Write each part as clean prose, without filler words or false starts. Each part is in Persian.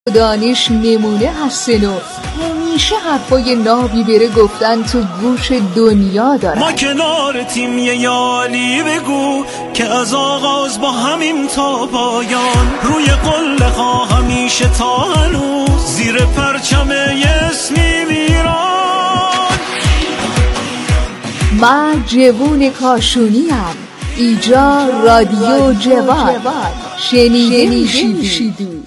دانش نمونه هستن و همیشه حرفای نابی بره گفتن تو گوش دنیا دارن. ما کنار تیم یه یالی بگو که از آغاز با همیم تا پایان، روی قله ها همیشه تا هنوز زیر پرچم اسمی میران. من جوون کاشونیم، ایجا رادیو جوان، شنیده میشیدی.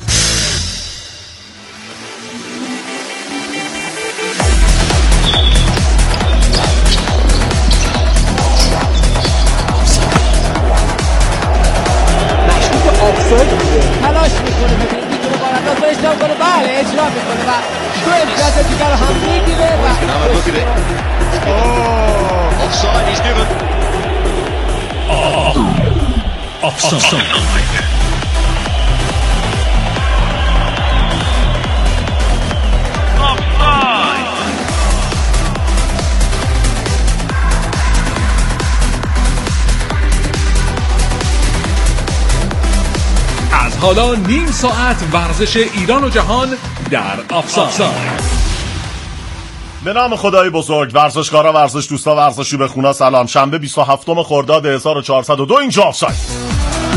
تلاش میکنه میتونه بالا رو اجرا کنه، بله اجرا میکنه و دو امتیاز دیگر رو هم میگیره و offside is given. Offside. حالا نیم ساعت ورزش ایران و جهان در آفساید. به نام خدای بزرگ. ورزشکارا، ورزش دوستا، ورزشی به خونا سلام. شنبه 27 خرداد 1402 اینجا آفساید.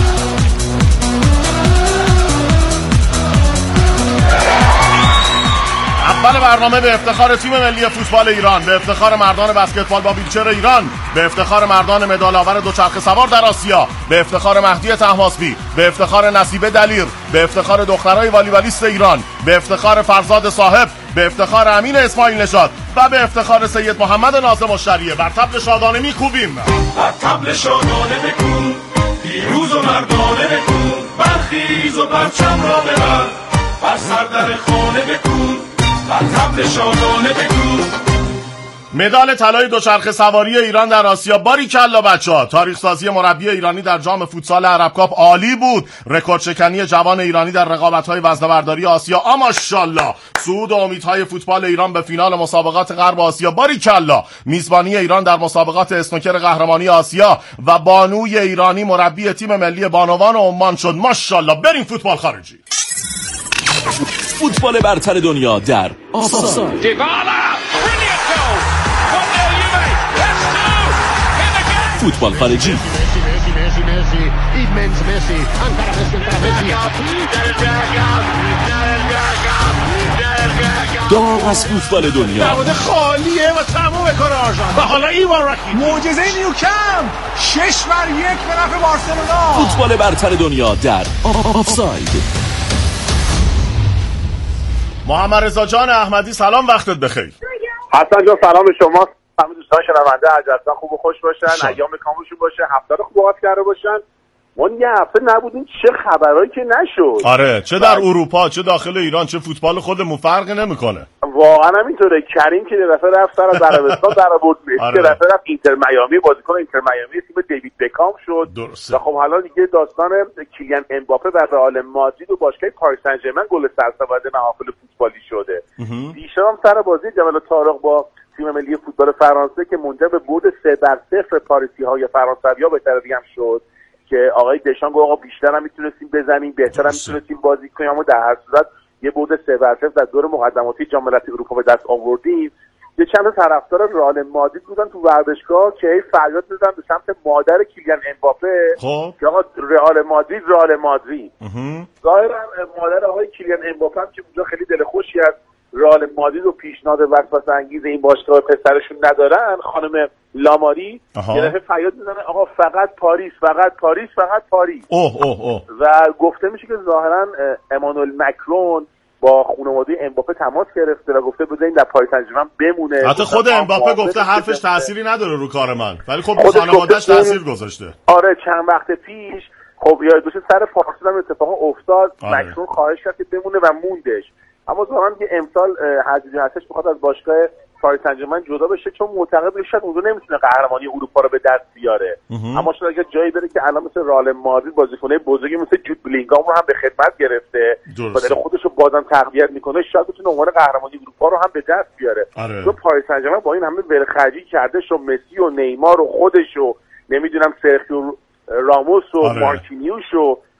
اول برنامه به افتخار تیم ملی فوتبال ایران، به افتخار مردان بسکتبال با ویلچر ایران، به افتخار مردان مدال آور دوچرخه سوار در آسیا، به افتخار مهدی طهماسبی، به افتخار نصیبه دلیر، به افتخار دخترای والیبالیست ایران، به افتخار فرزاد صاحب، به افتخار امین اسماعیل نژاد و به افتخار سید محمد ناظم الشریعه بر طبل شادانه میکوبیم. بر طبل شادانه بکوب، پیروز و مردانه بکوب، برخیز و پرچم را ببر، بر سردر خانه بکوب، بر طبل شادانه بکوب. مدال طلای دوچرخه سواری ایران در آسیا. باریکلا بچه‌ها. تاریخ سازی مربی ایرانی در جام فوتسال عرب کاپ عالی بود. رکورد شکنی جوان ایرانی در رقابت‌های وزنه‌برداری آسیا. ماشاءالله. صعود امیدهای فوتبال ایران به فینال مسابقات غرب آسیا. باریکلا. میزبانی ایران در مسابقات اسنوکر قهرمانی آسیا و بانوی ایرانی مربی تیم ملی بانوان عمان شد. ماشاءالله. بریم فوتبال خارجی. فوتبال برتر دنیا در آفساید. فوتبال خارجی. داغ از فوتبال دنیا. دروازه خالیه و تموم کار آرژان. و حالا ایوان راکی. معجزه نیوکمپ 6-1 به نفع بارسلونا. فوتبال برتر دنیا در آفساید. محمد رضا جان احمدی سلام، وقتت بخیر. حسن جان سلام شما، همه دوستان شنونده عجبتان خوب و خوش باشن، ایام کاملشون باشه، هفته رو خوب آغاز کرده باشن. ما یه هفته نبودیم چه خبرایی که نشد. آره، چه در اروپا چه داخل ایران، چه فوتبال خودمون فرقی نمیکنه. واقعا همینطوره. کریم که دفعه رفت سر از عربستان در آورد، که دفعه رفت اینتر میامی، بازیکن اینتر میامی تیم دیوید بکام شد. درسته. و خب حالا دیگه داستان کیلیان امباپه و رئال مادرید و باشگاه پاریس سن ژرمن گل سرسبد محافل فوتبالی شده. دیشب سر بازی جمال طارق با تیم ملی فوتبال فرانسه که منجر به برد 3-0 پاریسی‌های فرانسوی‌ها به طرفی هم شد که آقای دشان گفت آقا بیشتر هم میتونستیم بزنیم، بهتر هم میتونستیم بازی کنیم، اما در هر صورت یه برد 3-0 در دور مقدماتی جام ملت‌های اروپا به دست آوردیم. یه چند طرفدار رئال مادرید بودن تو ورزشگاه که فریاد می‌زدن به سمت مادر کیلیان امباپه که آقا رئال مادرید ظاهرا مادر آقای کیلیان امباپه هم که اونجا خیلی دل خوشی از رئال مادرید و پیشنهاد وسواس انگیز این باشگاه پسرشون ندارن، خانم لاماری یه دفعه فریاد میزنه آقا فقط پاریس، فقط پاریس، فقط پاریس. و گفته میشه که ظاهرا امانوئل مکرون با خانواده امباپه تماس گرفته و گفته بذارین در پاریس سن ژرمن بمونه. حتی خود امباپه گفته حرفش تأثیری نداره رو کار من، ولی خب خانواده‌اش تأثیر گذاشته. آره چند وقت پیش خب یادش سر پارسال هم اتفاقا افتاد. مکرون خواهش کرد که بمونه و موندش، اما ظاهرا که امسال حجی هستش میخواد از باشگاه پاریس سن ژرمن جدا بشه چون معتقد شاید اونجا نمیتونه قهرمانی اروپا رو به دست بیاره. اما شاید اگه جایی بره که الان مثل رئال مادرید بازیکنای بزرگی مثل جود بلینگام رو هم به خدمت گرفته و داره خودش رو بازم تقویت میکنه، شاید بتونه عنوان قهرمانی اروپا رو هم به دست بیاره. چون پاریس سن ژرمن با این همه ولخرجی کرده شو مسی و نیمار و خودش و نمیدونم سرخیو راموس و مارکینیوش و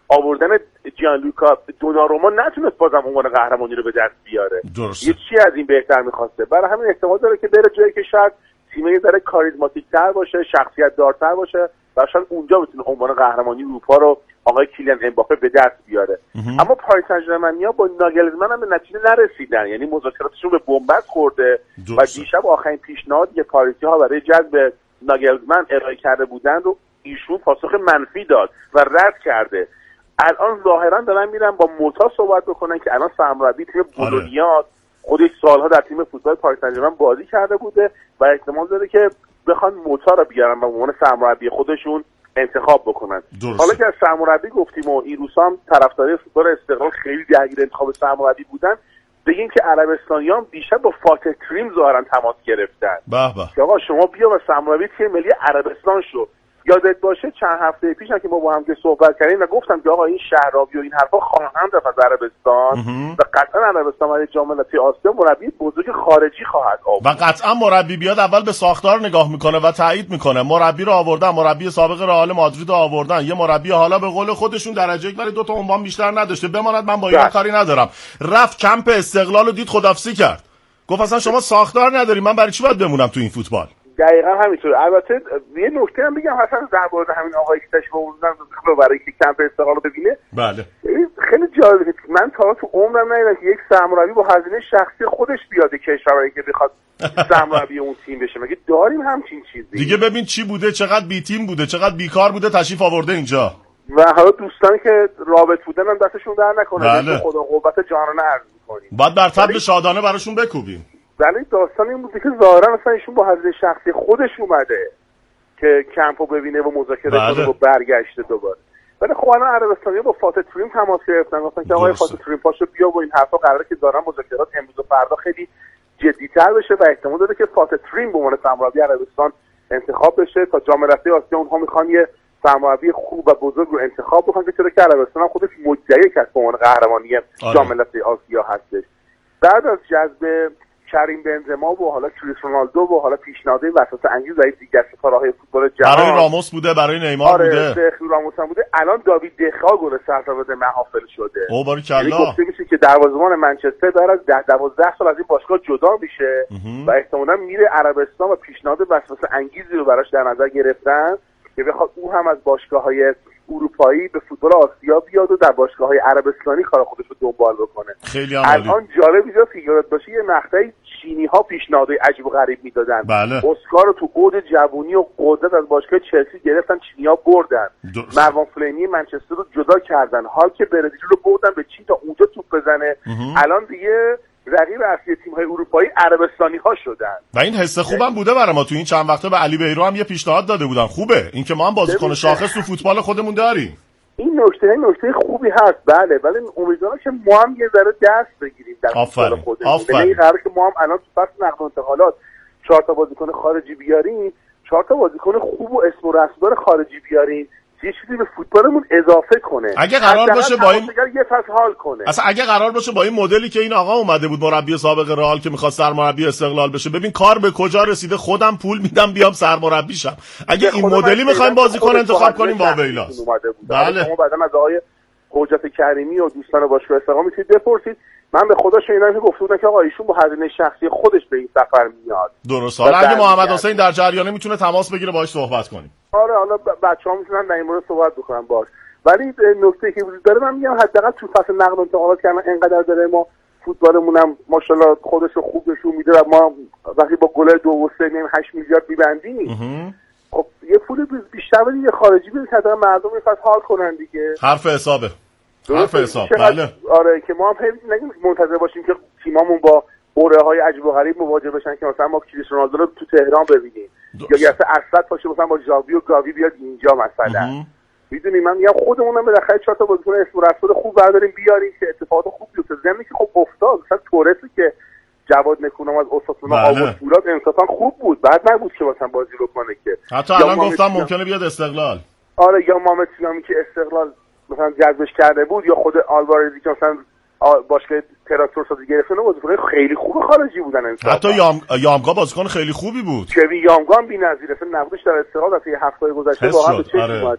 آوردن جیانلوکا دوناروما نتونست بازم عنوان قهرمانی رو به دست بیاره. درسته. یه چی از این بهتر می‌خواسته. برای همین احتمال داره که بره جایی که شاید تیم یه ذره کاریزماتیک‌تر باشه، شخصیت دارتر باشه و شاید اونجا بتونه عنوان قهرمانی اروپا رو آقای کیلیان امباپه به دست بیاره. اما پاریس سن ژرمنیا با ناگلزمن هم به نتیجه نرسیدن، یعنی مذاکراتشون به بنبست خورده و دیشب آخرین پیشنهادی که پاریسی‌ها برای جذب ناگلزمن ارائه کرده بودن رو ایشون پاسخ منفی داد و رد کرده. الان ظاهرا دارن میرن با موتا صحبت بکنن که الان سرمربی تیم بولونیا خودش سالها در تیم فوتبال پاریس سن ژرمن بازی کرده بوده و احتمال داره که بخوان موتا رو بیارن و به عنوان سرمربی خودشون انتخاب بکنن. حالا که از سرمربی گفتیم و این روزها هم طرفدارای فوتبال استقلال خیلی درگیر انتخاب سرمربی بودن، بگیم که عربستانیان دیشب با فاتح کریم ظاهرا تماس گرفتن. که آقا شما بیا و سرمربی تیم ملی عربستان شو. یادت باشه چند هفته پیش که ما با هم که صحبت کردیم و گفتم که آقا این شهرابی و این حرفا خواهند رفت از عربستان و قطعا عربستان برای جام ملت‌های آسیا مربی بزرگ خارجی خواهد آورد و قطعا مربی بیاد اول به ساختار نگاه میکنه و تایید میکنه. مربی رو آوردن، مربی سابق رئال مادرید رو آوردن، یه مربی حالا به قول خودشون درجه یک ولی 2 تا عنوان بیشتر نداشته، بماند من با اینا کاری ندارم. رفت کمپ استقلال رو دید، خداحافظی کرد، گفت اصلا شما ساختار نداری، من برای چی باید بمونم تو این فوتبال. دقیقا همینطور. البته یه نکته هم بگم حسن در مورد همین آقایی که تشریف آوردن برای که کمپ استقلال رو ببینه. بله. خیلی جالبه. من تا تو عمرم ندیدم که یک سرمربی با هزینه شخصی خودش بیاد کشوری که بخواد سرمربی اون تیم بشه. مگه داریم همچین چیزی؟ دیگه ببین چی بوده، چقدر بی تیم بوده، چقدر بیکار بوده، تشریف آورده اینجا. و حالا دوستانی که رابط بودن هم دستشون در نکنه. بله. خدا قوت جانانه عرض می‌کنیم. بعد بر طبل شادانه براشون بکوبیم. ولی داستان این بوده که ظاهرا اصلا ایشون با هزینه شخصی خودش اومده که کمپو ببینه و مذاکره کنه و برگشته دوباره. ولی خب الان عربستانی‌ها با فاتح کریم تماس گرفتن، گفتن که آقای فاتح کریم پاشو بیا و این حرفا قراره که دارن مذاکرات امروز و فردا خیلی جدی‌تر بشه و احتمال داره که فاتح کریم به عنوان سرمربی عربستان انتخاب بشه. تا جام ملت‌های آسیا اونها میخوان یه سرمربی خوب و بزرگ رو انتخاب بکنن که چرا که عربستان هم خودش مدعی که به عنوان قهرمانی جام ملت‌های آسیا هستش. بعد از جذب کریم بنزما و حالا کریس رونالدو و حالا پیشنهادهای وسواس انگیز برای دیگر ستاره‌های فوتبال جهان، برای راموس بوده، برای نیمار بوده، سرخیو راموس هم بوده. الان داوید دخا گل سرسبد محافل شده. او باریکلا. یعنی گفته میشه که دروازه‌بان منچستر داره از 10-12 سال از این باشگاه جدا میشه و احتمالاً میره عربستان و پیشنهاد وسواس انگیزی رو براش در نظر گرفتن که بخواد او هم از باشگاه‌های اروپایی به فوتبال آسیا بیاد و در باشگاه‌های عربستانی کار خودش رو دنبال بکنه. خیلی عالی. الان جالب اینجاست که یادت باشه یه مقطعی چینی‌ها پیشنهادهای عجیب و غریب میدادن. بله. اسکار رو تو اوج جوونی و قدرت از باشگاه چلسی گرفتن، چینی‌ها بردن. مروان فلینی منچستر رو جدا کردن. حال که برزیل رو بردن به چین تا اونجا توپ بزنه. الان دیگه رقیب اصلی تیم‌های اروپایی عربستانی‌ها شدن. و این حس خوبم بوده برای ما. تو این چند وقته به علی بیرو هم یه پیشنهاد داده بودن. خوبه اینکه ما هم بازیکن شاخص تو فوتبال خودمون داریم. این نکته خوبی هست، بله، ولی امیدوارم که ما هم یه ذره دست بگیریم در فوتبال خودمون. یعنی قراره که ما هم الان تو فصل نقل و انتقالات 4 تا بازیکن خارجی بیاریم، 4 تا بازیکن خوب و اسم و رسمدار خارجی بیاریم، یه چیزی به فوتبالمون اضافه کنه. اگه قرار باشه با این یه فصل حال کنه. اصلا اگه قرار باشه با این مدلی که این آقا اومده بود، مربی سابق رئال که می‌خواد سرمربی استقلال بشه، ببین کار به کجا رسیده، خودم پول میدم بیام سرمربی شم. اگه این مدلی می‌خوایم بازیکن انتخاب کنیم واویلاس. بله. شما بعداً از آقای حجت کریمی و دوستان باشگاه استقلال میتونید بپرسید. من به خدا شنیدم که گفته بودن که آقا ایشون با هزینه شخصی خودش به این سفر میاد. درست. حالا اگه محمد حسین در جریانه میتونه تماس بگیره باهاش صحبت کنیم. آره، حالا بچه‌ها میتونن در این مورد صحبت بکنن باش. ولی نکته که وجود داره، من میگم حداقل تو فصل نقل و انتقالات که انقدر داره ما فوتبالمون هم ماشاءالله خودش رو خوب نشون میده و ما وقتی با گل 2 و 3 میایم 8 میلیارد میبندیم، خب یه پول بیشتر بدیم یه خارجی بدیم که مردم این فصل حال کنن دیگه. حرف حسابه. حرف حساب. بله. آره که ما هم نگیم منتظر باشیم که تیمامون با اوره‌های عجیب و غریب مواجه بشن که مثلا ما کریس رونالدو رو تو تهران ببینیم یا اصلا اسد باشه مثلا با ژاوی و گاوی بیاد اینجا مثلا. میدونی من میگم خودمونم بالاخره 4 تا بازیکن اسم و رسول خوب برداریم بیاریم که اتفاقات خوب بیفته. زمینی که خب افتاد، مثلا تورسی که جواد نکونام از اوساسونا آورد فولاد انصافا خوب بود، بعد نبود که مثلا بازی بکنه که حتی الان گفتم ممکنه بیاد استقلال. آره، یا محمد سینامی که استقلال مثلا جذبش کرده بود، یا خود آلوارزی که مثلا باشگاه تراکتور سازی گرفتن، بازیکن خیلی خوب خارجی بودن انصافا. حتی یامگا بازیکن خیلی خوبی بود. کوین یامگا هم بی‌نظیره، اصلا نبودش در استقلال از هفته گذشته واقعا به چشم اومده.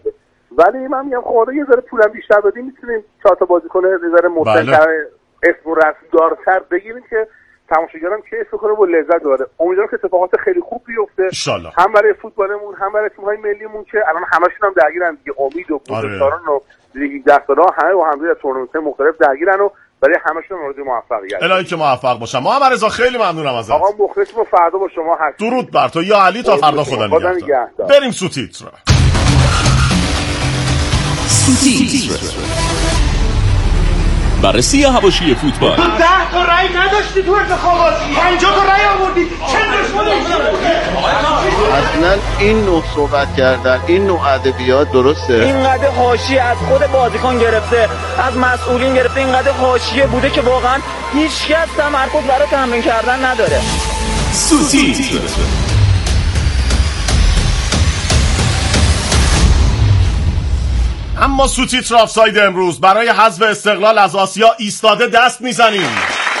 ولی من میگم خورده یه ذره پولم بیشتر بدیم میتونیم 4 تا بازیکن یه ذره مستقر اسم و رسم‌دارتر بگیریم که تماشاگرم کیف کنه و لذت ببره. امیدوارم که اتفاقات خیلی خوب بیفته انشالله، هم برای فوتبالمون هم برای تیم‌های ملیمون که الان همشون هم درگیرن دیگه. امید و بزرگسالان و لیگ 10 سالا همه با هم در تورنمنت‌های مختلف درگیرن و برای همشون آرزوی موفقیت. الهی که موفق باشم. محمد رضا خیلی ممنونم ازت. آقا مخلصم و فردا با شما هستم. درود بر تو یا علی، تا فردا خدا نگهدار. بریم سوتیتر. بررسی حواشی فوتبال. 10 تا رأی نداشتی تو انتخابات، 50 تا رأی آوردی، چه اصلا این نوع صحبت کردن، این نوع ادبیات درسته؟ اینقدر حاشیه از خود بازیکن گرفته، از مسئولین گرفته، اینقدر حاشیه بوده که واقعا هیچکس تمرکز برای تمرین کردن نداره. سوتیتر. اما سوتیتر آفساید امروز برای حذف استقلال از آسیا ایستاده دست میزنیم.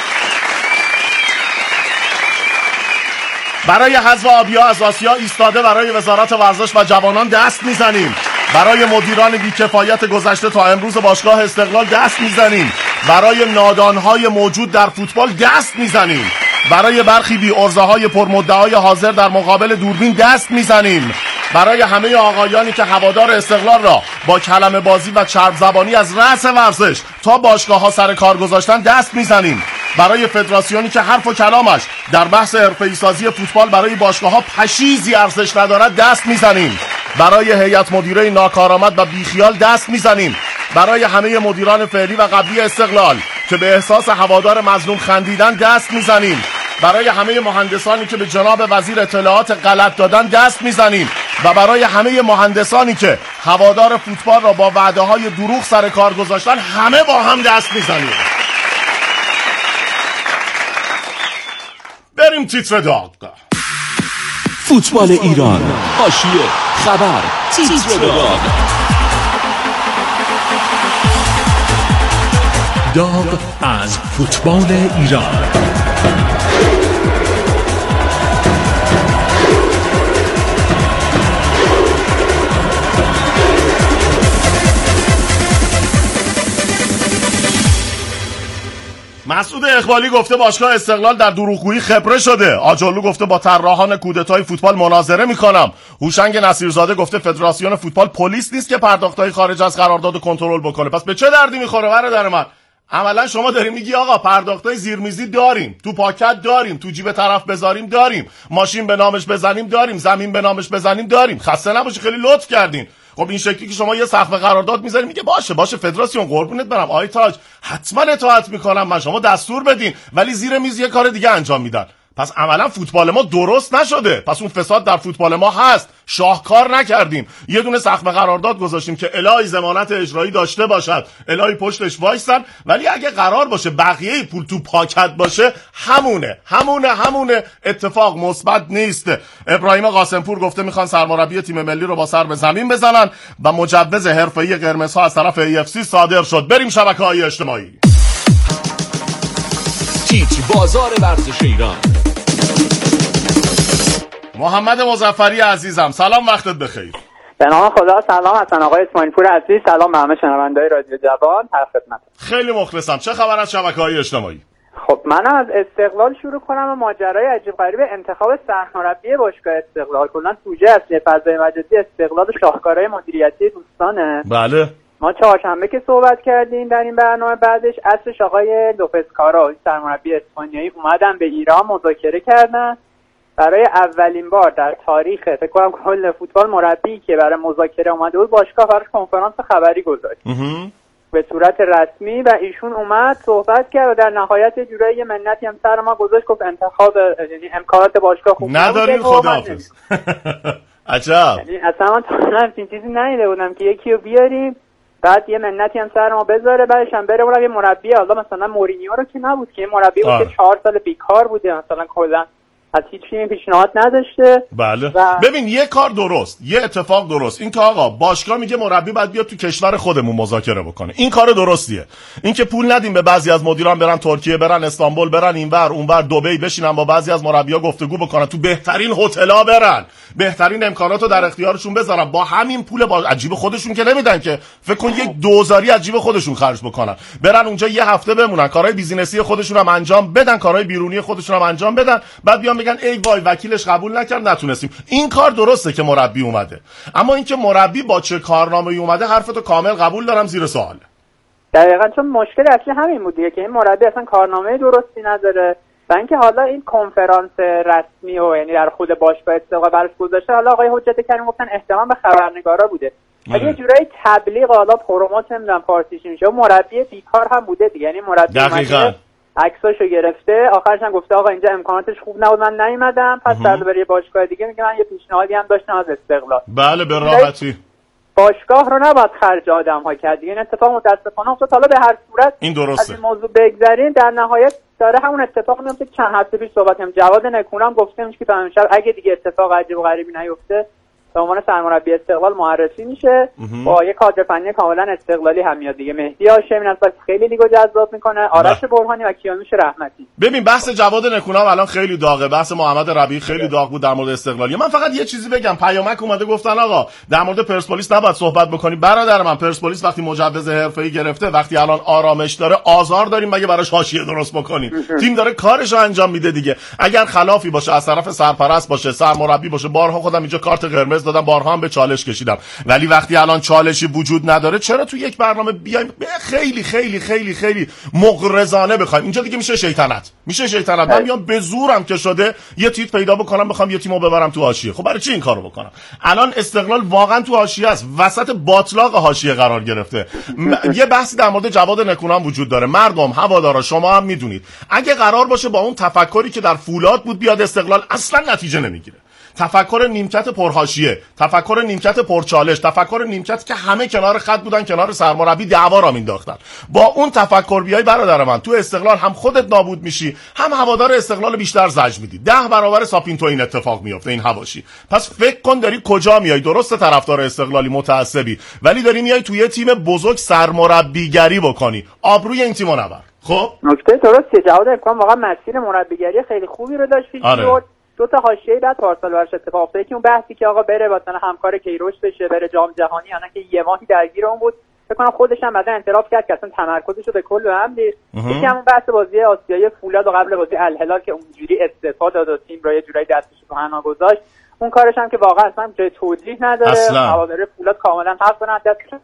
برای حذف آبیا از آسیا ایستاده برای وزارت ورزش و جوانان دست میزنیم. برای مدیران بی‌کفایت گذشته تا امروز باشگاه استقلال دست میزنیم. برای نادانهای موجود در فوتبال دست میزنیم. برای برخی بی‌عرضه‌های پرمدعای حاضر در مقابل دوربین دست میزنیم. برای همه آقایانی که هوادار استقلال را با کلمه بازی و چرب زبانی از رأس ورزش تا باشگاه‌ها سر کار گذاشتن دست میزنیم. برای فدراسیونی که حرف و کلامش در بحث حرفه‌ای سازی فوتبال برای باشگاه‌ها پشیزی ارزش ندارد دست میزنیم. برای هیئت مدیره ناکارآمد و بیخیال دست میزنیم. برای همه مدیران فعلی و قبلی استقلال که به احساس هوادار مظلوم خندیدن دست میزنیم. برای همه مهندسانی که به جناب وزیر اطلاعات غلط دادن دست میزنیم. و برای همه مهندسانی که هوادار فوتبال را با وعده‌های دروغ سر کار گذاشتن همه با هم دست میزنیم. بریم تیتر داغ. فوتبال ایران، حاشیه، خبر، تیتر داغ. داغ از فوتبال ایران. مسعود اقبالی گفته باشگاه استقلال در دروغگویی خبره شده. آجالو گفته با طراحان کودتای فوتبال مناظره میکنم. هوشنگ نصیرزاده گفته فدراسیون فوتبال پلیس نیست که پرداختای خارج از قرارداد کنترل بکنه. پس به چه دردی میخوره برادر من؟ عملا شما داری میگی آقا پرداختای زیرمیزی داریم، تو پاکت داریم، تو جیب طرف بذاریم داریم، ماشین به نامش بزنیم داریم، زمین به نامش بزنیم داریم. خسته نباشی، خیلی لطف کردین. خب این شکلی که شما یه سقف قرارداد میذارین میگه باشه فدراسیون قربونت برم آی تاج حتما اطاعت میکنم من، شما دستور بدین، ولی زیر میز یه کار دیگه انجام میدن. پس عملا فوتبال ما درست نشده. پس اون فساد در فوتبال ما هست. شاهکار نکردیم. یه دونه سقف قرارداد گذاشتیم که الهی ضمانت اجرایی داشته باشد، الهی پشتش وایسن، ولی اگه قرار باشه بقیه پول تو پاکت باشه همونه اتفاق مثبت نیست. ابراهیم قاسمپور گفته میخوان سرمربی تیم ملی رو با سر به زمین بزنن و مجوز حرفه‌ای قرمزها از طرف AFC صادر شد. بریم شبکه‌های اجتماعی. تیتر بازار ورزش ایران. محمد مظفری عزیزم سلام، وقتت بخیر. به نام خدا. سلام حسن آقای اسماعیل پور عزیز، سلام به همه شنونده‌های رادیو جوان، در خدمتم. خیلی مخلصم. چه خبر از شبکه‌های اجتماعی؟ خب من از استقلال شروع کنم و ماجرای عجیب غریب انتخاب سرمربی باشگاه استقلال. کلا سوژه اصلی فضای مجازی استقلال و شاهکارهای مدیریتی دوستانه. بله. ما چهارشنبه که صحبت کردیم در این برنامه، بعدش اصلش آقای لوپز کارا سرمربی اسپانیایی اومدن به ایران مذاکره کردن. برای اولین بار در تاریخ فکر کنم کل فوتبال مربی که برای مذاکره اومده بود باشگاه براش کنفرانس خبری گذاشت به صورت رسمی و ایشون اومد صحبت کرد و در نهایت یه جورایی یه منتی هم سر ما گذاشت، گفت انتخاب یعنی امکانات باشگاه خوب نداریم خداحافظ. عجب. یعنی اصلا من همچین چیزی ندیده بودم که یکی رو بیاریم بعد یه منتی هم سر ما بذاره بعدش هم بره یه مربی حالا مثلا مورینیو رو که نبود که مربی بود که 4 سال بیکار بوده، مثلا کلا از هیچ تیمی پیشنهاد نداشته. بله. ببین یه کار درست، یه اتفاق درست، این که آقا باشگاه میگه مربی باید بیاد تو کشور خودمون مذاکره بکنه، این کار درستیه. این که پول ندیم به بعضی از مدیران برن ترکیه، برن استانبول، برن اینور اونور دبی بشینن با بعضی از مربی‌ها گفتگو بکنن، تو بهترین هتل‌ها برن، بهترین امکاناتو در اختیارشون بذارن، با همین پول با عجیب خودشون که نمیدن که، فکر کن یک دوزاری عجیب خودشون خرج بکنن، برن اونجا یه هفته بمونن، کارهای بیزینسی خودشون هم انجام بدن، کارهای بیرونی خودشون هم انجام بدن، بعد بیان بگن ای وای وکیلش قبول نکرد نتونستیم. این کار درسته که مربی اومده، اما اینکه مربی با چه کارنامه‌ای اومده حرفتو کامل قبول دارم زیر سوال. دقیقاً، چون مشکل اصلی همین بود دیگه که این مربی اصلا کارنامه درستی نداره و اینکه حالا این کنفرانس رسمی و یعنی در خود باشگاه استقلال براش گذاشته، حالا آقای حجت کریم گفتن احتمال به خبرنگارا بوده، ولی یه جورایی تبلیغ حالا پروموت نمیدونم فارسیش میشه، مربی بیکار هم بوده دیگه، یعنی مربی اومده عکساشو گرفته، آخرش هم گفته آقا اینجا امکاناتش خوب نبود من نیومدم، پس بعد بره یه باشگاه دیگه میگه من یه پیشنهادی هم داشتم از استقلال. بله به راحتی. باشگاه رو نباید خرج آدم‌ها کرد دیگه، این اتفاق متأسفانه افتاد. حالا به هر صورت این درسته. از این موضوع بگذریم، در نهایت داره همون اتفاق میفته که چند هفته پیش صحبت کردیم. جواد نکونام گفته میشه که تا امشب اگه دیگه اتفاق عجیب و غریبی نیفته به عنوان سرمربی استقلال معرفی میشه، با یه کادر فنی کاملا استقلالی هم میاد دیگه. مهدی هاشمی اصلا خیلی لیگو جذاب میکنه، آرش برهانی و کیانوش رحمتی. ببین بحث جواد نکونام الان خیلی داغه، بحث محمد ربیعی خیلی داغ بود در مورد استقلالی. من فقط یه چیزی بگم، پیامک اومده گفتن آقا در مورد پرسپولیس نباید صحبت بکنی. برادر من پرسپولیس وقتی مجوز حرفه‌ای گرفته، وقتی الان آرامش داره، آزار داریم مگه براش حاشیه درست بکنیم؟ تیم داره کارش رو انجام میده دیگه. اگر خلافی باشه از طرف سرپرست باشه، سرمربی باشه، بارها خودم اینجا کارت قرمز دادم، بارها هم به چالش کشیدم، ولی وقتی الان چالشی وجود نداره چرا تو یک برنامه بیایم خیلی خیلی خیلی خیلی مغرضانه بخوایم؟ اینجا دیگه میشه شیطنت. من میام به زورم که شده یه تیت پیدا بکنم بخوام یه تیمو ببرم تو حاشیه. خب برای چی این کارو بکنم؟ الان استقلال واقعا تو حاشیه است، وسط باطلاق حاشیه قرار گرفته. یه بحثی در مورد جواد نکونام وجود داره. مردم، هوادارا، شما هم میدونید اگه قرار باشه با اون تفکری که در فولاد بود بیاد استقلال، اصلا نتیجه نمیگیره. تفکر نیمکت پرحاشیه، تفکر نیمکت پرچالش، تفکر نیمکت که همه کنار خط بودن، کنار سرمربی دعوا را مینداختن. با اون تفکر بیای برادر من تو استقلال هم خودت نابود میشی، هم هوادار استقلال بیشتر زجر میدی. 10 برابر ساپینتو این اتفاق میفته این حواشی. پس فکر کن داری کجا میای. درسته طرفدار استقلالی متعصبی، ولی داری میای توی تیم بزرگ سرمربیگری بکنی، آبروی این تیمو نبر. خب نکته درسته. جواد نکونام واقعا مسیر مربیگری خیلی خوبی رو داشت. دو تا حاشیه بعد پارسال براش اتفاق افتاد که اون بحثی که آقا بره مثلا همکار کیروش بشه، بره جام جهانی، انا که یه ماهی درگیر اون بود. فکر کنم خودش هم بعدا اعتراف کرد که اصلا تمرکزش رو به کل به هم ریخت. یکی همون بحث بازی آسیایی فولاد و قبل بازی الهلال که اونجوری استفاده داد و تیم رو یه جورایی دستش رو حنا گذاشت. اون کارش هم که واقعا اصلا جای توجیه نداره. هواداری فولاد کاملا حق دارن دستش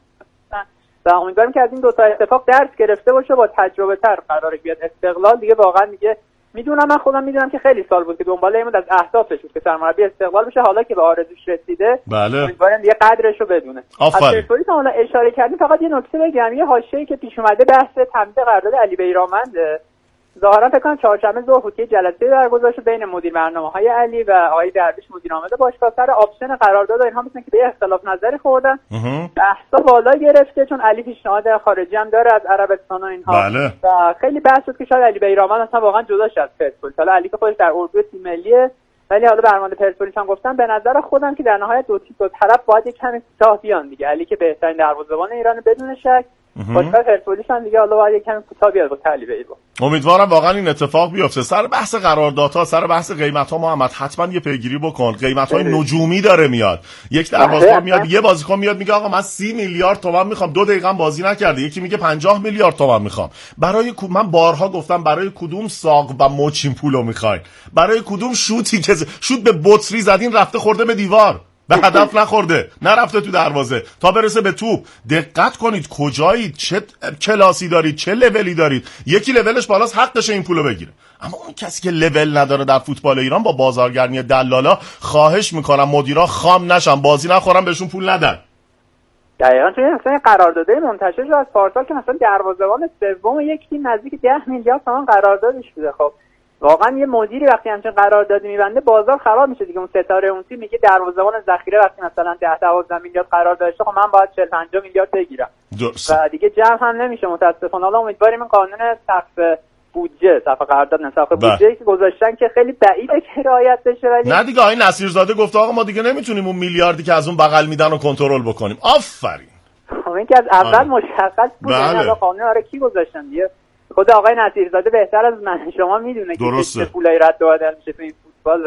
و امیدوارم که از این دو تا اتفاق درس گرفته باشه، با تجربه تر قراره بیاد استقلال دیگه. واقعا دیگه میدونم، من خودم میدونم که خیلی سال بود که دنبال این بود، از اهدافش بود که سرمربی استقلال بشه، حالا که به آرزوش رسیده امیدوارم دیگه قدرش رو بدونه. از پرسپولیس حالا اشاره کردیم، فقط یه نکته بگم، یه حاشیه‌ای که پیش اومده بحث تمدید قرارداد علی بیرامنده. ظاهرا فکر کنم چهارشنبه ظهر بود که جلسه برگزار شد بین مدیر برنامه‌های علی و آقای درویش مدیر عامل باشگاه سر آپشن قرارداد. اینها مثلا که به اختلاف نظری خوردن، بحثا بالا گرفته چون علی پیشنهاد خارجی هم داره از عربستان و اینها. و خیلی بحث شد که شاید علی بیرامند اصلا واقعا جدا شه از پرسپولیس. حالا علی که خودش در اردو تیم ملیه، ولی حالا برنامه پرسپولیس هم گفتن به نظر خودم که در نهایت دو طرف باید یک کمی کوتاه بیان دیگه. علی که بهترین دروازه‌بان ایران بدون شک، باشگاه پرسپولیس هم دیگه حالا باید یک کمی کوتاه بیاد با علی بیرامند. امیدوارم واقعا این اتفاق بیفته. سر بحث قراردادها، سر بحث قیمت‌ها محمد حتما یه پیگیری بکن. قیمت‌های نجومی داره میاد. یک دروازه‌بان میاد، یه بازیکن میاد میگه آقا من 30 میلیارد تومان میخوام، 2 دقیقه بازی نکرده. یکی میگه 50 میلیارد تومان میخوام. برای من بارها گفتم برای کدوم ساق و مچ این پولو میخواین؟ برای کدوم شوتی که شوت به بطری زدین رفته خورده به دیوار، به هدف نخورده، نرفته تو دروازه تا برسه به توپ. دقت کنید کجایید، چه کلاسی دارید، چه لولی دارید. یکی لولش بالاست حقشه این پولو بگیره، اما اون کسی که لول نداره در فوتبال ایران با بازارگرمی دلالا، خواهش میکنم مدیرا خام نشن، بازی نخورن، بهشون پول ندن. دقیقاً توی مثلا قراردادهای منتشر شد از پارسال که مثلا دروازه‌بان سوم یک تیم نزدیک 10 میلیارد تومان قراردادش بوده. خب واقعا یه مدیری وقتی همچین قراردادی میبنده بازار خراب میشه دیگه. اون ستاره اون تیم میگه دروازه‌بان ذخیره وقتی مثلا 10-12 میلیارد قرار داشته، خب من باید 40-50 میلیارد بگیرم و دیگه جمع هم نمیشه متاسفانه. حالا امیدواریم این قانون سقف بودجه، سقف قرارداد نه سقف بودجه که گذاشتن که خیلی بعیده که رعایت بشه، ولی نه دیگه. آقای نصیرزاده گفت آقا ما دیگه نمیتونیم اون میلیاردی که از اون بغل میدن رو کنترل بکنیم. آفرین. خب این که از اول مشخص بود این قانون آره کی گذاشتن دیگه. خود آقای نصیرزاده بهتر از من شما میدونه که چه پولای رد و بدل میشه تو این فوتبال و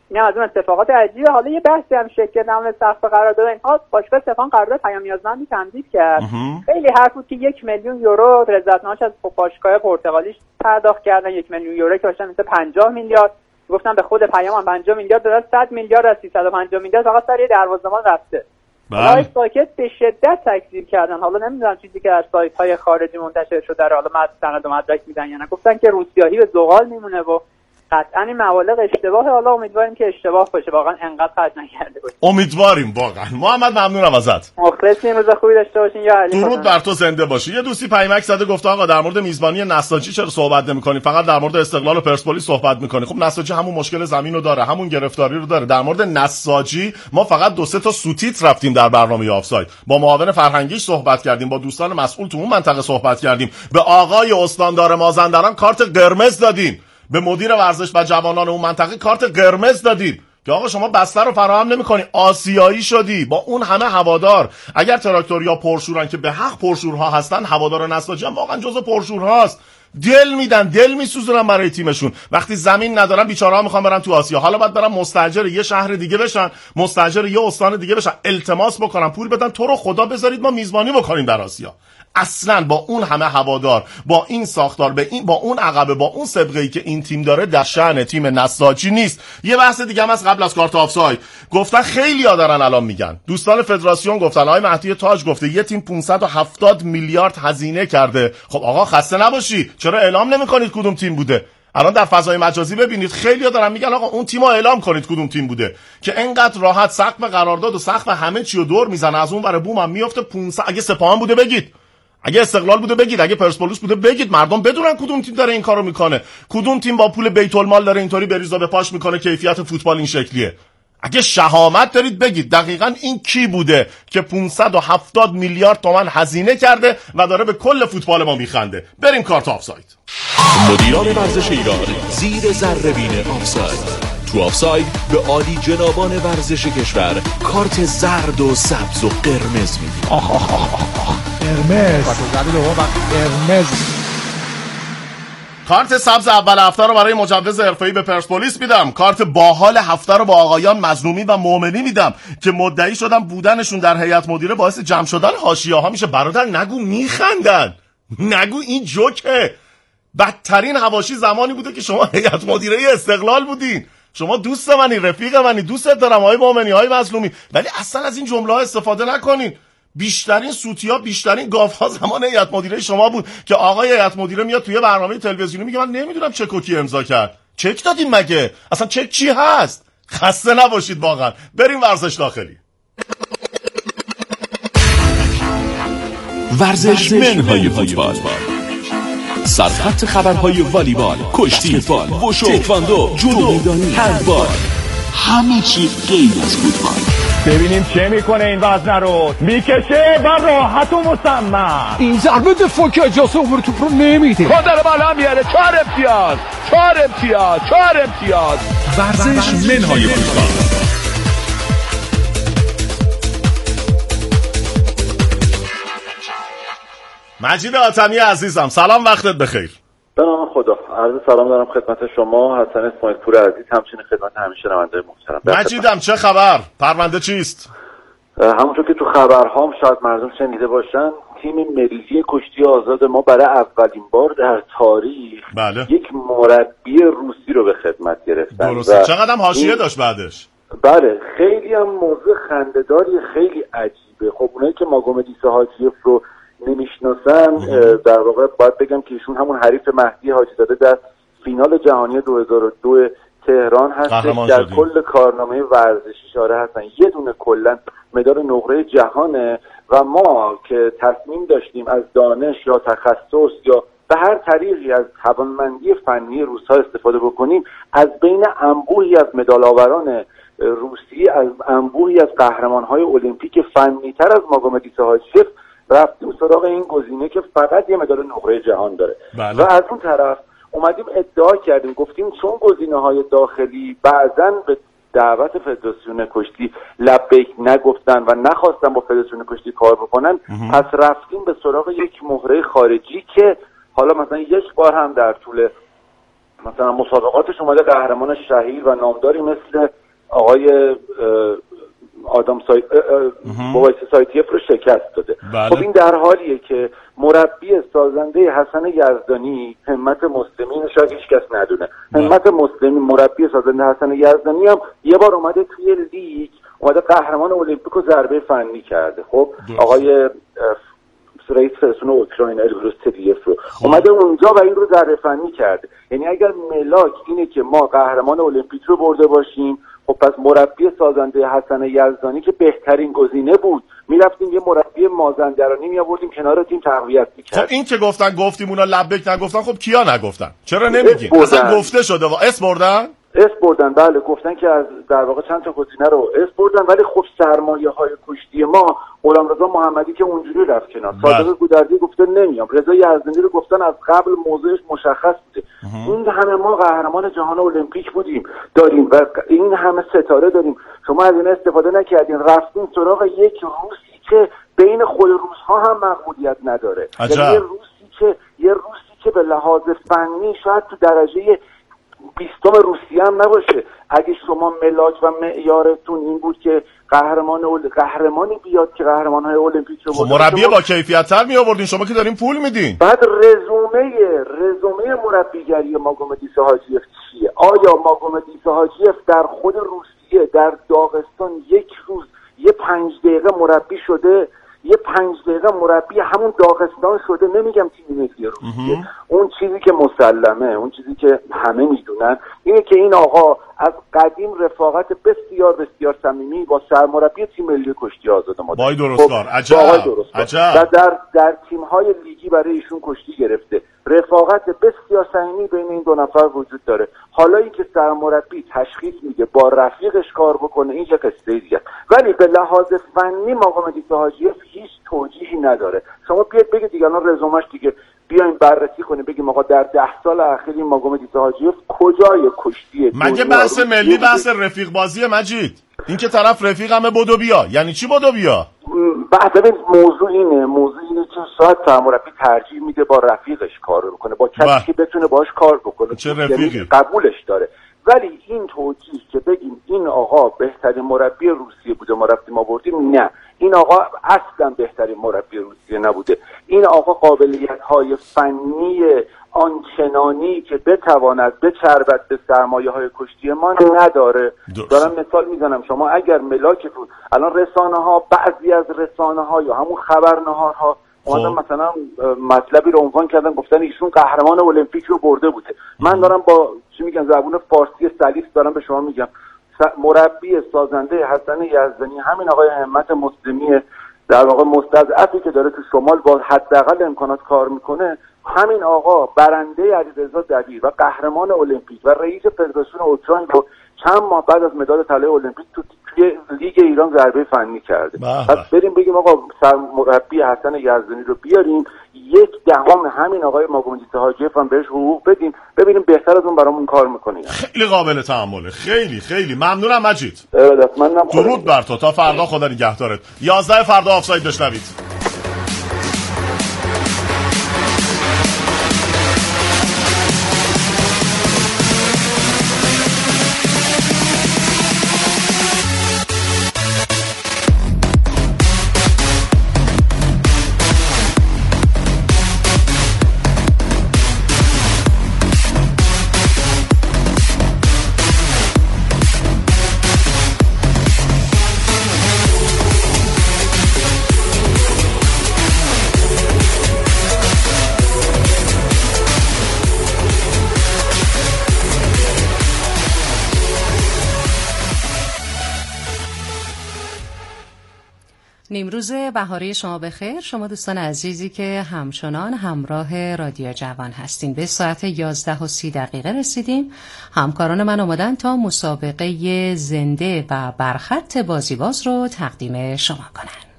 این از اون اتفاقات عجیبه. حالا یه بحثی هم شکل نمونه سقف قرارداد اینها، باشگاه سپاهان قرارداد پیام نیازمندی تمدید کرد. خیلی حرف بود که 1 میلیون یورو رضایتنامه‌اش از باشگاه پرتغالیش پرداخت کردن، 1 میلیون یورو که مثلا 50 میلیارد، گفتن به خود پیام 50 میلیارد دلار، 100 میلیارد از 350 میلیارد فقط سر یه دروازه‌بان رفته. حالا ساکت به شدت تکذیب کردن. حالا نمیدونم چیزی که در سایت‌های خارجی منتشر شده رو حالا سند و مدرک میدن یا نه، گفتن که روسیاهی به زغال میمونه و قطعا این مبالغ اشتباهه. حالا امیدواریم که اشتباه باشه، واقعا انقدر خرج نکرده باشه. امیدواریم واقعا. محمد ممنونم ازت. مخلصیم، روز خوبی داشته باشین. یا علی درود بر تو، زنده باشی. یه دوستی پیامک زده گفته آقا در مورد میزبانی نساجی چرا صحبت نمی‌کنی؟ فقط در مورد استقلال و پرسپولیس صحبت می‌کنی. خب نساجی همون مشکل زمینو داره، همون گرفتاری رو داره. در مورد نساجی ما فقط 2-3 تا سوتیت رفتیم در برنامه آفساید. با معاون فرهنگیش صحبت کردیم، با دوستان مسئول تو اون منطقه صحبت کردیم. به آقای استاندار مازندران کارت قرمز دادیم. به مدیر ورزش و جوانان اون منطقه کارت قرمز دادیم که آقا شما بستر رو فراهم نمی‌کنی، آسیایی شدی. با اون همه هوادار، اگر تراکتوریا پرشورن که به حق پرشورها هستن، هوادار نساجی هم واقعا جزو پرشورهاست. دل میدن، دل میسوزونن برای تیمشون. وقتی زمین ندارن بیچاره‌ها میخوان برن تو آسیا، حالا باید برن مستاجر یه شهر دیگه بشن، مستاجر یه استان دیگه بشن، التماس بکنن پول بدن، تو رو خدا بذارید ما میزبانی بکنیم در آسیا. اصلا با اون همه هوادار، با این ساختار، با اون عقبه، با اون سابقه‌ای که این تیم داره، در شأن تیم نساجی نیست. یه بحث دیگه هم از قبل از کارت آفساید گفتن، خیلی‌ها دارن الان میگن، دوستان فدراسیون گفتن، آقای مهدی تاج گفته یه تیم 570 میلیارد هزینه کرده. خب آقا خسته نباشی، چرا اعلام نمی‌کنید کدوم تیم بوده؟ الان در فضای مجازی ببینید خیلی‌ها دارن میگن آقا اون تیمو اعلام کنید کدوم تیم بوده، که انقدر راحت سقف قرارداد و سقف همه چی رو دور میزنه، از اون ور بوم هم میفته. 500 اگه سپاهان بوده بگید، اگه استقلال بوده بگید، اگه پرسپولیس بوده بگید، مردم بدونن کدوم تیم داره این کارو میکنه، کدوم تیم با پول بیت المال داره اینطوری بریزا به پاش میکنه کیفیت فوتبال این شکلیه. اگه شهامت دارید بگید دقیقاً این کی بوده که 570 میلیارد تومان هزینه کرده و داره به کل فوتبال ما میخنده. بریم کارت آفساید. مدیران ورزش ایران زیر ذره‌بین آفساید. تو آفساید به عالی جنابان ورزش کشور کارت زرد و سبز و قرمز میدیم. قرمز. کارت سبز اول هفته رو برای مجوز حرفه‌ای به پرسپولیس میدم. کارت باحال هفته رو با آقایان مظلومی و مومنی میدم که مدعی شدن بودنشون در هیئت مدیره باعث جمع شدن حاشیه‌ها میشه. برادر نگو میخندن، نگو این جوکه. بدترین حواشی زمانی بوده که شما هیئت مدیره استقلال بودین. شما دوست منی، رفیق منی، دوست دارم های مومنی های مظلومی، ولی اصلا از این جمله ها استفاده نکنین. بیشترین سوتیا، بیشترین گاف‌ها زمان هیئت مدیره شما بود که آقای هیئت مدیره میاد توی برنامه تلویزیونی میگه من نمیدونم چک و کی امضا کرد. چک دادین مگه؟ اصلا چک چی هست؟ خسته نباشید واقعا. بریم ورزش داخلی. ورزش منهای فوتبال، سرخط خبرهای والیبال، کشتی فوتبال، وشو، تکواندو، جودو میدانی، هندبال، همه چی غیر از فوتبال. ببینیم چه میکنه این وزنه رو، میکشه و راحت و مصمم. این ضربه دفاع که اجازه عبور توپ رو نمیده. کندر بالا میاره. 4 امتیاز. ورزش منهای فوتبال. مجید حاتمی عزیزم، سلام، وقتت بخیر. به نام خدا. عرض سلام دارم خدمت شما، حسن اسماعیل پور عزیز، همچنین خدمت همیشه شنونده محترم. مجیدم چه خبر؟ پرونده چیست؟ همونطور که تو خبرهام شاید مردم شنیده باشن، تیم ملی کشتی آزاد ما برای اولین بار در تاریخ یک مربی روسی رو به خدمت گرفتن. درسته. چقدر هم حاشیه داشت بعدش؟ بله، خیلی هم موضوع خنده‌داری، خیلی عجیبه. خب اونایی که ماگومدی ساهاجیف رو نمیشناسن، در واقع باید بگم که ایشون همون حریف مهدی حاجی‌زاده در فینال جهانی 2002 تهران هستش. در کل کارنامه ورزشی اشاره هستن، یه دونه کلا مدال نقره جهانه و ما که تصمیم داشتیم از دانش یا تخصص یا به هر طریقی از توانمندی فنی روس‌ها استفاده بکنیم، از بین انبوهی از مدال آوران روسی، از انبوهی از قهرمان‌های المپیک فنی‌تر از ماگومدی ساهاجیف رفتیم سراغ این گزینه که فقط یه مدال نقره جهان داره. و از اون طرف اومدیم ادعا کردیم، گفتیم چون گزینه‌های داخلی بعضاً به دعوت فدراسیون کشتی لبیک نگفتن و نخواستن با فدراسیون کشتی کار بکنن، پس رفتیم به سراغ یک مهره خارجی که حالا مثلا یک بار هم در طول مثلا مسابقاتش اومده قهرمان شهیر و نامداری مثل آقای آدم سایتیف رو شکست داده. بله. خب این در حالیه که مربی سازنده حسن یزدانی همت مسلمی، شاید هیچ کس ندونه، همت مسلمی مربی سازنده حسن یزدانی هم یه بار اومده توی لیگ اومده قهرمان المپیک رو ضربه فنی کرده. خب آقای رئیس فدراسیون اوکراین البروس تدیف رو اومده اونجا و این رو ضربه فنی کرده. یعنی اگر ملاک اینه که ما قهرمان المپیک رو برده باشیم، خب پس مربی سازنده حسن یزدانی که بهترین گزینه بود، میرفتیم یه مربی مازندرانی میآوردیم کنار تیم تقویت می‌کردیم. خب این که گفتیم اونا لبک نگفتن، خب کیا نگفتن؟ چرا نمیگین؟ اصلا گفته شده و اس بردن. بله گفتن که از در واقع چند تا گزینه رو اس بردن، ولی خب سرمایه‌های کشتی ما غلامرضا محمدی که اونجوری رفت کنار، صادق گودرزی گفته نمیام، رضا یزدانی رو گفتن از قبل موضوعش مشخص بوده. این همه ما قهرمان جهان المپیک بودیم داریم و این همه ستاره داریم، شما از این استفاده نکردین، رفتین سراغ یک روسی که بین خود روس‌ها هم مقبولیت نداره. یعنی یه روسی که به لحاظ فنی شاید تو درجه 20م روسیه هم نباشه. اگه شما ملاک و معیارتون این بود که قهرمانی بیاد که قهرمان‌های المپیک رو مربی با کیفیت‌تر میآوردین، شما که دارین پول میدین. بعد رزومه مربیگری ماگومدی ساحاجیف چیه؟ آیا ماگومدی ساحاجیف در خود روسیه در داغستان یک روز یه 5 دقیقه مربی شده؟ یه 5 دقیقه مربی همون داغستان شده، نمیگم تیم ملی روسیه. اون چیزی که مسلمه، اون چیزی که همه میدونن اینه که این آقا از قدیم رفاقت بسیار بسیار صمیمی با سرمربی تیم ملی کشتی آزاد ما وای درستکار. عجب. و در تیم‌های لیگی برای ایشون کشتی گرفته. رفاقت بسیار صمیمی بین این دو نفر وجود داره. حالا اینکه سرمربی تشخیص میده با رفیقش کار بکنه، این یه قصه دیگه، ولی به لحاظ فنی ماگومدی ساحاجیف هیچ توجیهی نداره. شما بیاید بگید دیگه الان رزومش دیگه بیایم بررسی کنیم، بگیم آقا در 10 سال اخیر این ماگومدی ساحاجیف کجای کشتیه؟ مگه بحث ملی بحث رفیق بازیه مجید؟ این که طرف رفیقمه بدو بیا، یعنی چی بدو بیا؟ ببین موضوع اینه که شاید سرمربی ترجیح میده با رفیقش کار بکنه، با کسی که بتونه باهاش کار بکنه، چه رفیقی قبولش داره. ولی این توجیه که بگیم این آقا بهترین مربی روسیه بوده ما رفتیم آوردیم، نه، این آقا اصلا بهترین مربی روسیه نبوده. این آقا قابلیت‌های فنی آنچنانی که بتواند بچربد به سرمایه‌های کشتی ما نداره. دارم مثال میزنم، شما اگر ملاکتون الان رسانه‌ها، بعضی از رسانه‌ها یا همون خبرنگارها اومدن مثلا مطلبی رو عنوان کردن گفتن ایشون قهرمان المپیک رو برده بوده. من دارم با چی میگن زبون فارسی سلیس دارم به شما میگم، مربی سازنده حسن یزدانی همین آقای همت مسلمی در واقع مستضعفی که داره تو شمال با حداقل امکانات کار میکنه، همین آقا برنده علیرضا دبیر و قهرمان المپیک و رئیس فدراسیون اوکراین رو چند ماه بعد از مدال طلای المپیک توی لیگ ایران ضربه فنی کرده. پس بریم بگیم آقا سرمربی حسن یزدانی رو بیاریم، 1/10 همین آقای ماگومدی ساحاجیف هم بهش حقوق بدیم، ببینیم بهتر از اون برامون کار میکنه. خیلی قابل تحمله. خیلی ممنونم مجید. منم درود بر تو. تا فردا خدا نگهدارت. 11 فردا آفساید بشنوید. نیمروز بهاری شما بخیر. شما دوستان عزیزی که همچنان همراه رادیو جوان هستین، به ساعت 11:30 رسیدیم. همکاران من آمدن تا مسابقه زنده و برخط بازیباز رو تقدیم شما کنن.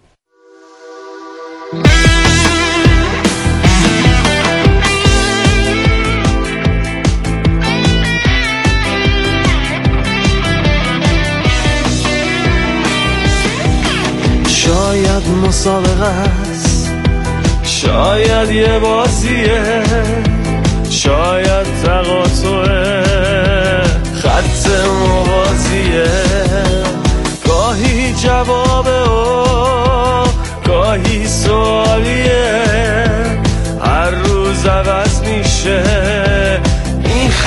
شاید مسابقه است، شاید یه بازیه، شاید تقاطع جواب او گاهی سوالیه، هر روز عوض میشه